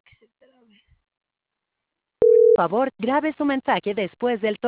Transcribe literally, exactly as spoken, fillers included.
Por favor, grabe su mensaje después del tono.